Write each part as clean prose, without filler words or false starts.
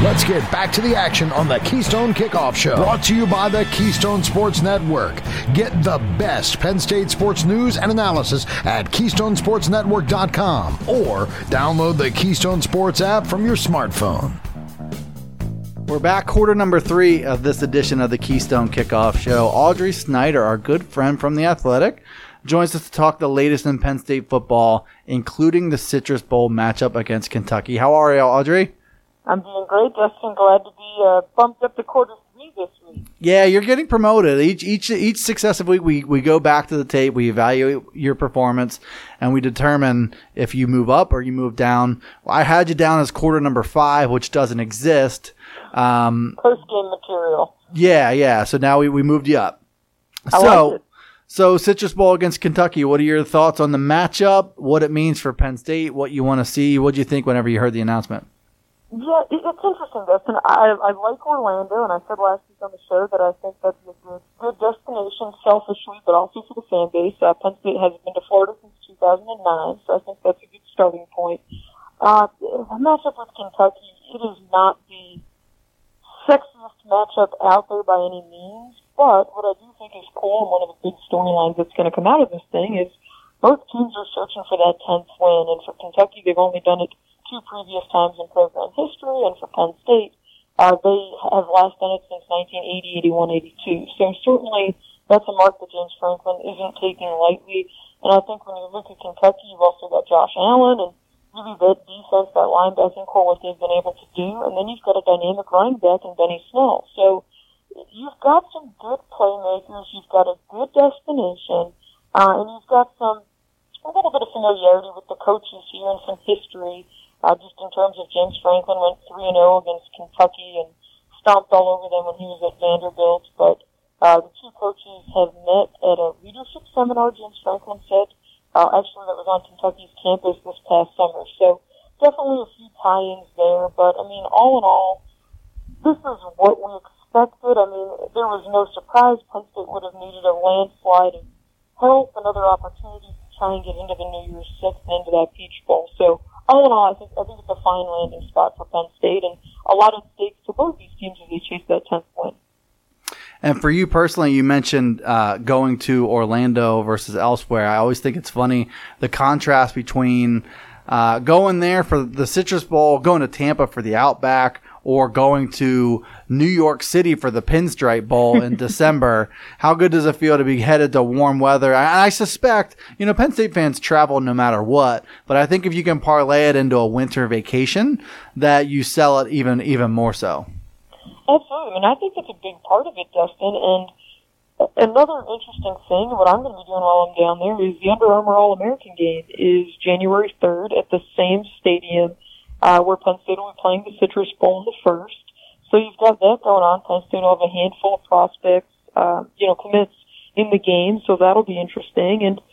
Let's get back to the action on the Keystone Kickoff Show. Brought to you by the Keystone Sports Network. Get the best Penn State sports news and analysis at KeystonesportsNetwork.com or download the Keystone Sports app from your smartphone. We're back, quarter number 3 of this edition of the Keystone Kickoff Show. Audrey Snyder, our good friend from The Athletic, joins us to talk the latest in Penn State football, including the Citrus Bowl matchup against Kentucky. How are you, Audrey? I'm doing great, Justin. Glad to be bumped up to quarter 3 this week. Yeah, you're getting promoted. Each successive week, we go back to the tape, we evaluate your performance, and we determine if you move up or you move down. I had you down as quarter number 5, which doesn't exist. Post-game material. Yeah. So now we moved you up. I like it. So Citrus Bowl against Kentucky, what are your thoughts on the matchup, what it means for Penn State, what you want to see? What did you think whenever you heard the announcement? Yeah, it's interesting, Dustin. I like Orlando, and I said last week on the show that I think that's a good destination, selfishly, but also for the fan base. Penn State has been to Florida since 2009, so I think that's a good starting point. The matchup with Kentucky, it is not the sexiest matchup out there by any means, but what I do think is cool, and one of the big storylines that's going to come out of this thing is both teams are searching for that 10th win, and for Kentucky, they've only done it 2 previous times in program history, and for Penn State, they have last done it since 1980, 81, 82. So certainly that's a mark that James Franklin isn't taking lightly. And I think when you look at Kentucky, you've also got Josh Allen and really that defense, that linebacking core, what they've been able to do. And then you've got a dynamic running back in Benny Snell. So you've got some good playmakers, you've got a good destination, and you've got a little bit of familiarity with the coaches here and some history. Just in terms of James Franklin went 3-0 against Kentucky and stomped all over them when he was at Vanderbilt. But the two coaches have met at a leadership seminar, James Franklin said. Actually, that was on Kentucky's campus this past summer. So definitely a few tie-ins there. But, I mean, all in all, this is what we expected. I mean, there was no surprise. Penn State would have needed a landslide of help, another opportunity to try and get into the New Year's Six and into that Peach Bowl. So, all in all, I think it's a fine landing spot for Penn State, and a lot at stake for both these teams as they chase that 10th win. And for you personally, you mentioned going to Orlando versus elsewhere. I always think it's funny, the contrast between going there for the Citrus Bowl, going to Tampa for the Outback, or going to New York City for the Pinstripe Bowl in December. How good does it feel to be headed to warm weather? I suspect, Penn State fans travel no matter what, but I think if you can parlay it into a winter vacation, that you sell it even more so. Absolutely. I mean, I think that's a big part of it, Dustin. And another interesting thing, what I'm going to be doing while I'm down there, is the Under Armour All-American game is January 3rd at the same stadium where Penn State will be playing the Citrus Bowl in the first. So you've got that going on. Penn State will have a handful of prospects, commits in the game, so that'll be interesting. And,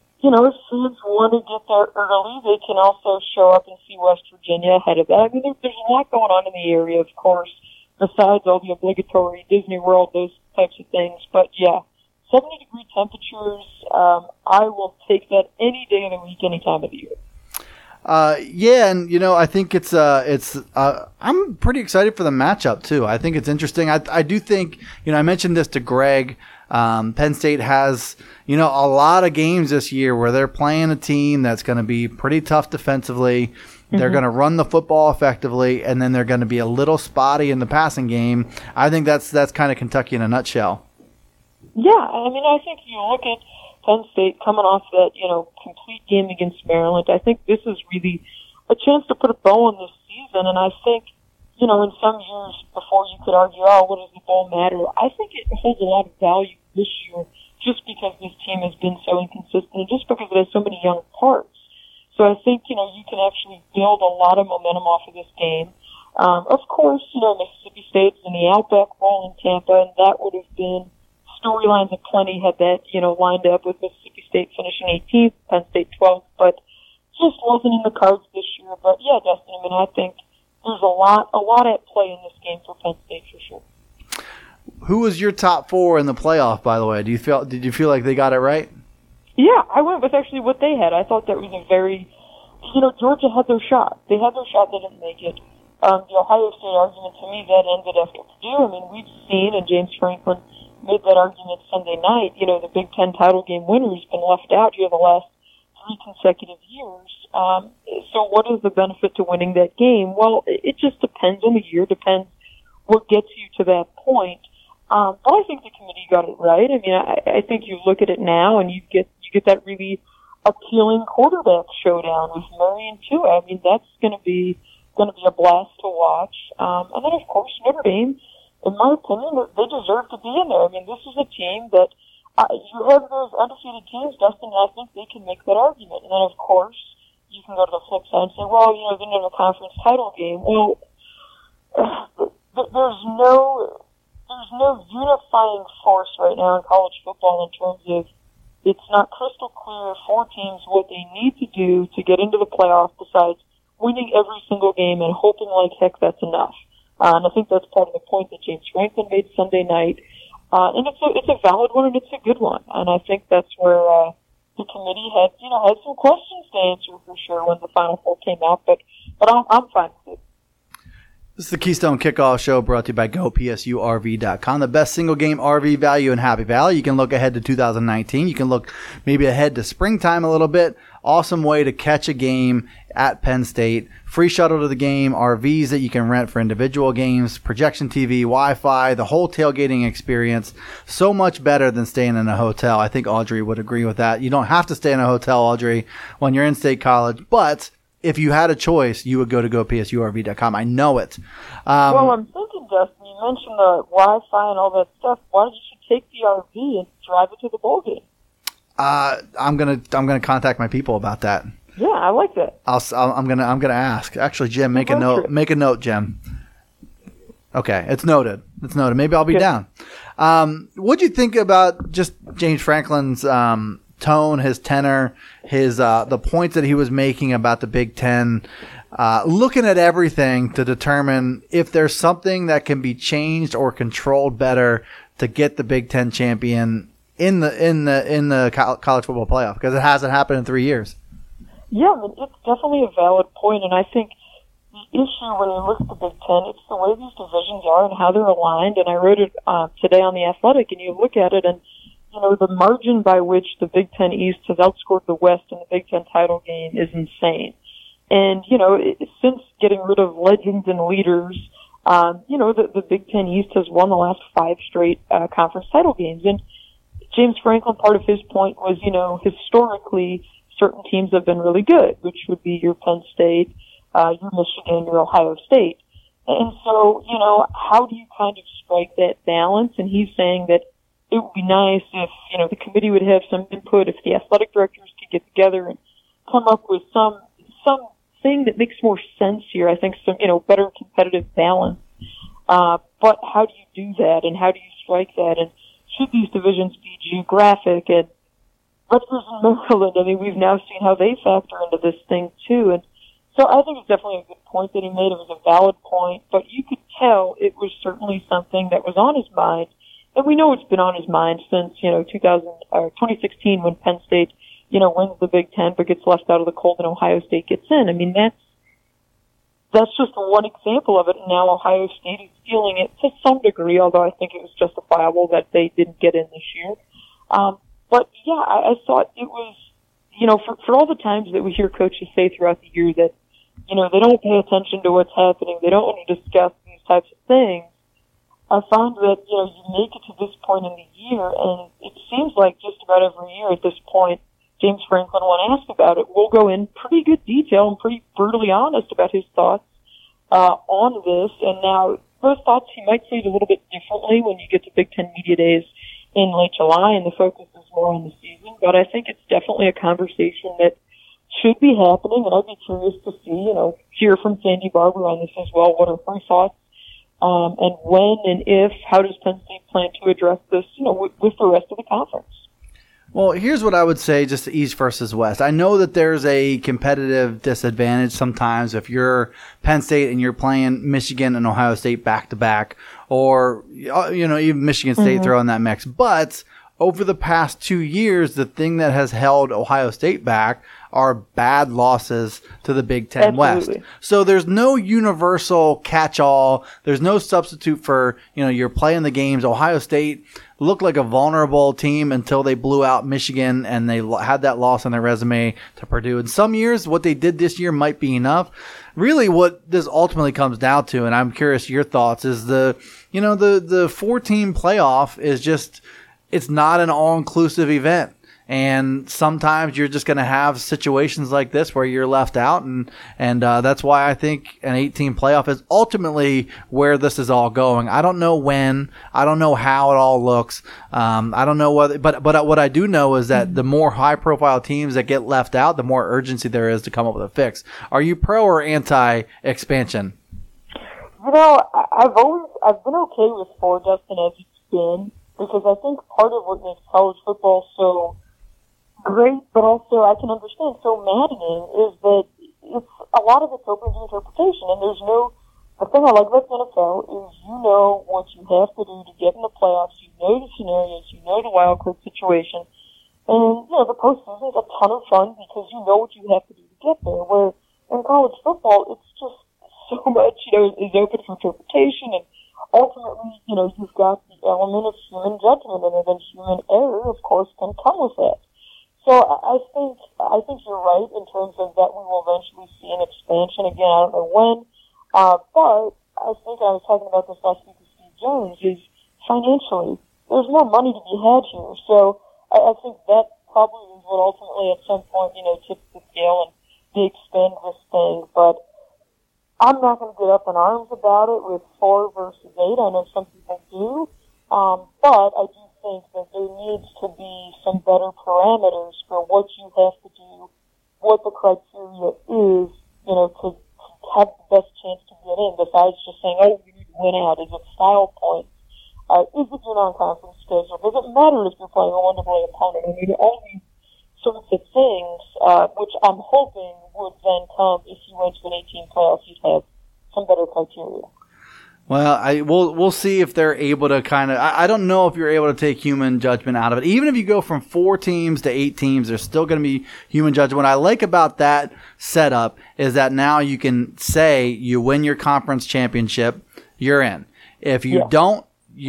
if fans want to get there early, they can also show up and see West Virginia ahead of that. I mean, there's a lot going on in the area, of course, besides all the obligatory Disney World, those types of things. But, yeah, 70-degree temperatures, I will take that any day of the week, any time of the year. And I think I'm pretty excited for the matchup too. I think it's interesting. I do think, I mentioned this to Greg. Penn State has, a lot of games this year where they're playing a team that's going to be pretty tough defensively. Mm-hmm. They're going to run the football effectively, and then they're going to be a little spotty in the passing game. I think that's kind of Kentucky in a nutshell. Yeah, I mean, I think you look at Penn State coming off that, complete game against Maryland. I think this is really a chance to put a bow on this season. And I think, in some years before you could argue, what does the bowl matter? I think it holds a lot of value this year just because this team has been so inconsistent and just because it has so many young parts. So I think, you can actually build a lot of momentum off of this game. Of course, Mississippi State's in the Outback Bowl in Tampa, and that would have been storylines aplenty had that, lined up with Mississippi State finishing 18th, Penn State 12th, but just wasn't in the cards this year. But yeah, Dustin, I mean, I think there's a lot at play in this game for Penn State for sure. Who was your top 4 in the playoff, by the way? Did you feel like they got it right? Yeah, I went with actually what they had. I thought that was a very, Georgia had their shot. They had their shot, they didn't make it. the Ohio State argument, to me, that ended after Purdue. I mean, we've seen, and James Franklin made that argument Sunday night, the Big Ten title game winner has been left out here the last 3 consecutive years. So what is the benefit to winning that game? Well, it just depends on the year, depends what gets you to that point. But I think the committee got it right. I mean, I think you look at it now and you get that really appealing quarterback showdown with Murray and Tua. I mean, that's going to be a blast to watch. And then, of course, Notre Dame, in my opinion, they deserve to be in there. I mean, this is a team that you have those undefeated teams, Dustin, I think they can make that argument. And then, of course, you can go to the flip side and say, well, they're in a conference title game. Well, there's no unifying force right now in college football in terms of it's not crystal clear for teams what they need to do to get into the playoff besides winning every single game and hoping like heck that's enough. And I think that's part of the point that James Franklin made Sunday night. And it's a valid one and it's a good one. And I think that's where the committee had some questions to answer for sure when the Final Four came out. But I'm fine with it. This is the Keystone Kickoff Show brought to you by GoPSURV.com, the best single game RV value in Happy Valley. You can look ahead to 2019. You can look maybe ahead to springtime a little bit. Awesome way to catch a game at Penn State. Free shuttle to the game, RVs that you can rent for individual games, projection TV, Wi-Fi, the whole tailgating experience. So much better than staying in a hotel. I think Audrey would agree with that. You don't have to stay in a hotel, Audrey, when you're in State College, but if you had a choice, you would go to GoPSURV.com. I know it. Well, I'm thinking, Justin, you mentioned the Wi-Fi and all that stuff. Why don't you take the RV and drive it to the bowl game? I'm gonna contact my people about that. Yeah, I like that. I'm gonna ask. Actually, Jim, make a note. Make a note, Jim. Okay, it's noted. Maybe I'll be down. What'd you think about just James Franklin's tone, his tenor, his the points that he was making about the Big Ten, looking at everything to determine if there's something that can be changed or controlled better to get the Big Ten champion in the college football playoff, because it hasn't happened in 3 years. Yeah, I mean, it's definitely a valid point, and I think the issue when you look at the Big Ten, it's the way these divisions are and how they're aligned. And I wrote it today on The Athletic, and you look at it, and the margin by which the Big Ten East has outscored the West in the Big Ten title game is insane. And, since getting rid of legends and leaders, the Big Ten East has won the last 5 straight conference title games. And James Franklin, part of his point was, historically, certain teams have been really good, which would be your Penn State, your Michigan, your Ohio State. And so, how do you kind of strike that balance? And he's saying that it would be nice if, the committee would have some input, if the athletic directors could get together and come up with some thing that makes more sense here. I think some, better competitive balance. But how do you do that, and how do you strike that? And should these divisions be geographic? And Rutgers and Maryland, I mean, we've now seen how they factor into this thing too. And so I think it's definitely a good point that he made. It was a valid point, but you could tell it was certainly something that was on his mind. And we know it's been on his mind since, 2016 when Penn State, wins the Big Ten but gets left out of the cold and Ohio State gets in. I mean, that's just one example of it. And now Ohio State is feeling it to some degree, although I think it was justifiable that they didn't get in this year. But yeah, I thought it was, for all the times that we hear coaches say throughout the year that, they don't pay attention to what's happening, they don't want to discuss these types of things, I found that, you make it to this point in the year, and it seems like just about every year at this point, James Franklin, when asked about it, will go in pretty good detail and pretty brutally honest about his thoughts on this. And now, those thoughts he might say it a little bit differently when you get to Big Ten Media Days in late July, and the focus is more on the season. But I think it's definitely a conversation that should be happening, and I'd be curious to see, hear from Sandy Barber on this as well. What are her thoughts? And when and if, how does Penn State plan to address this, with the rest of the conference? Well, here's what I would say, just the East versus West. I know that there's a competitive disadvantage sometimes if you're Penn State and you're playing Michigan and Ohio State back-to-back, or, even Michigan State throw in that mix. But over the past 2 years, the thing that has held Ohio State back are bad losses to the Big Ten Absolutely. West. So there's no universal catch-all. There's no substitute for, you're playing the games. Ohio State looked like a vulnerable team until they blew out Michigan, and they had that loss on their resume to Purdue. In some years, what they did this year might be enough. Really, what this ultimately comes down to, and I'm curious your thoughts, is the 4-team playoff is just, it's not an all-inclusive event. And sometimes you're just going to have situations like this where you're left out, and that's why I think an 8-team playoff is ultimately where this is all going. I don't know when, I don't know how it all looks. I don't know whether, but what I do know is that the more high-profile teams that get left out, the more urgency there is to come up with a fix. Are you pro or anti-expansion? I've been okay with 4, Justin, as it's been, because I think part of what makes college football so great, but also I can understand so maddening, is that a lot of it's open to interpretation, and the thing I like about the NFL is you know what you have to do to get in the playoffs, you know the scenarios, you know the wild card situation, and the postseason is a ton of fun because you know what you have to do to get there, where in college football it's just so much, is open for interpretation, and ultimately, you've got the element of human judgment, and then human error, of course, can come with that. So I think you're right in terms of that we will eventually see an expansion. Again, I don't know when, but I think I was talking about this last week with Steve Jones, is financially, there's more money to be had here. So I think that probably is what ultimately at some point, tips the scale and they expand this thing. But I'm not going to get up in arms about it with 4 versus 8. I know some people do. But I do think that there needs to be some better parameters for what you have to do, what the criteria is, to have the best chance to get in, besides just saying, oh, you need to win out. Is it style points? Is it your non-conference schedule? Does it matter if you're playing a one-to-play opponent? I mean, all these sorts of things, which I'm hoping would then come if you went to an 18 playoff, you'd have some better criteria. Well, we'll see if they're able to kind of. I don't know if you're able to take human judgment out of it. Even if you go from 4 teams to 8 teams, there's still going to be human judgment. What I like about that setup is that now you can say you win your conference championship, you're in. If you don't,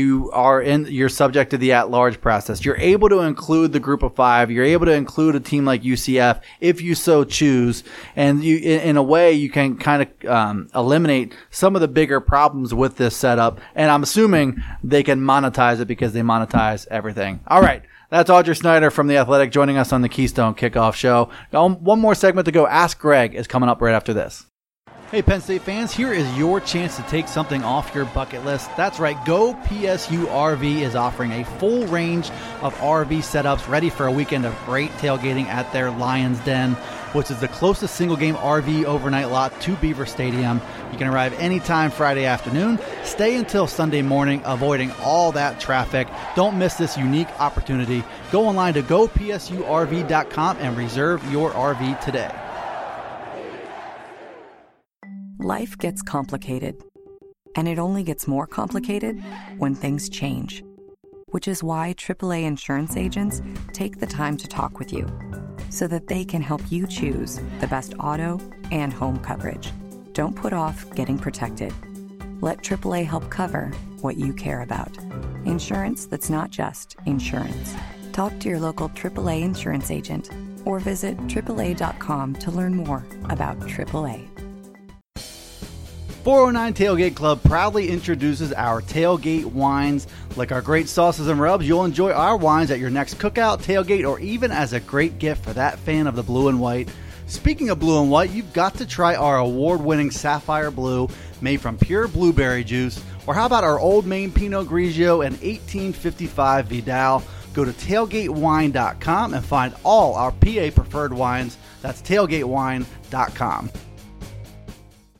you're subject to the at-large process. You're able to include the group of 5. You're able to include a team like UCF if you so choose. And you, in a way, you can kind of eliminate some of the bigger problems with this setup. And I'm assuming they can monetize it because they monetize everything. All right. That's Audrey Snyder from The Athletic joining us on the Keystone Kickoff Show. One more segment to go. Ask Greg is coming up right after this. Hey, Penn State fans, here is your chance to take something off your bucket list. That's right, Go PSU RV is offering a full range of RV setups ready for a weekend of great tailgating at their Lions Den, which is the closest single-game RV overnight lot to Beaver Stadium. You can arrive anytime Friday afternoon, stay until Sunday morning, avoiding all that traffic. Don't miss this unique opportunity. Go online to gopsurv.com and reserve your RV today. Life gets complicated, and it only gets more complicated when things change, which is why AAA insurance agents take the time to talk with you so that they can help you choose the best auto and home coverage. Don't put off getting protected. Let AAA help cover what you care about. Insurance that's not just insurance. Talk to your local AAA insurance agent or visit AAA.com to learn more about AAA. 409 Tailgate Club proudly introduces our tailgate wines. Like our great sauces and rubs, you'll enjoy our wines at your next cookout, tailgate, or even as a great gift for that fan of the blue and white. Speaking of blue and white, you've got to try our award-winning Sapphire Blue made from pure blueberry juice. Or how about our Old Main Pinot Grigio and 1855 Vidal? Go to tailgatewine.com and find all our PA preferred wines. That's tailgatewine.com.